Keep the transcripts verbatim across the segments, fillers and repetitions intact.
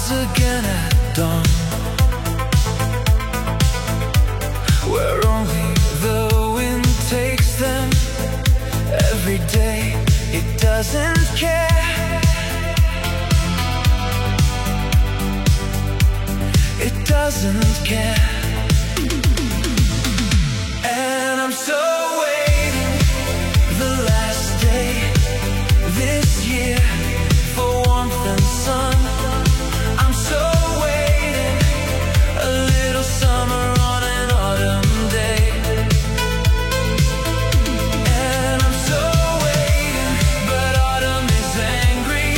rise again at dawn, where only the wind takes them. Every day it doesn't care, it doesn't care. And I'm so waiting the last day this year for warmth and sun. I'm so waiting a little summer on an autumn day. And I'm so waiting, but autumn is angry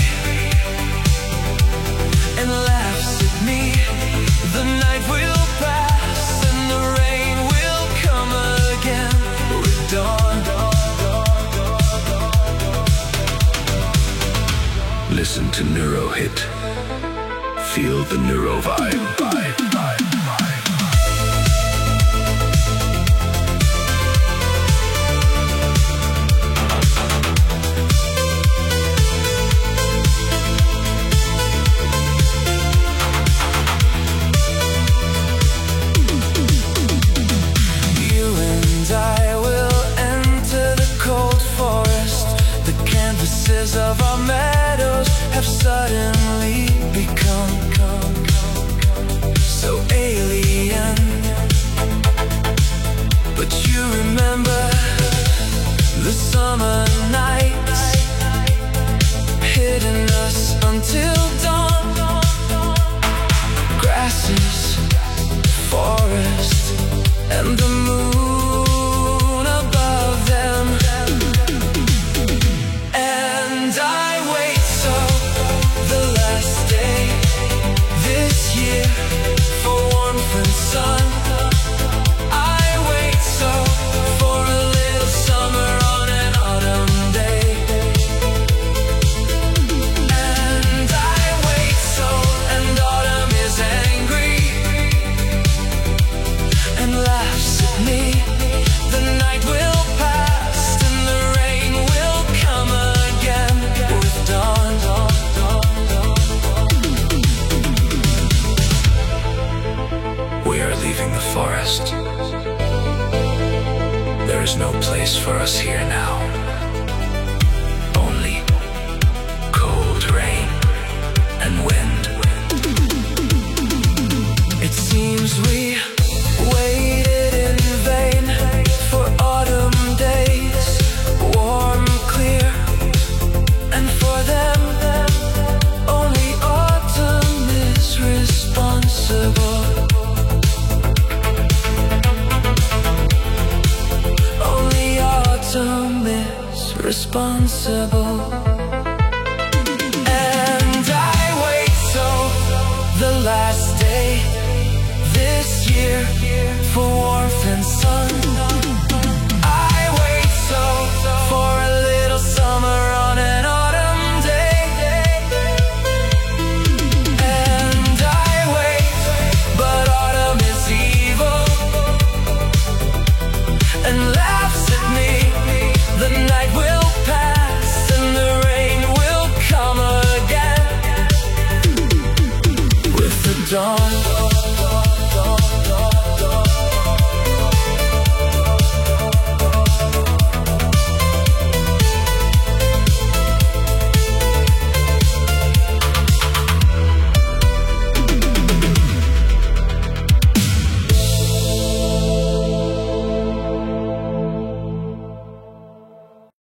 and laughs at me. The night will pass and the rain will come again with dawn. Listen to Neurohit. Feel the neuro vibe, vibe, vibe, vibe. You and I will enter the cold forest. The canvases of our meadows have suddenly become so alien. But you remember the summer nights, hidden us until dawn. Grasses, forest, and the moon above them. And I wait so the last day this year for warmth and sun. I wait so for a little summer on an autumn day. And I wait so, and autumn is angry and laughs at me. The night will pass and the rain will come again with dawn. We are leaving the forest. There is no place for us here now. Only cold rain and wind. It seems we waited in vain for autumn days, warm, clear, and for them only autumn is responsible. Only autumn is responsible. And I wait so the last day this year for warmth and sun. I wait so for a little summer on an autumn day. And I wait, but autumn is evil and laughs at me. The night will pass and the rain will come again with the dawn.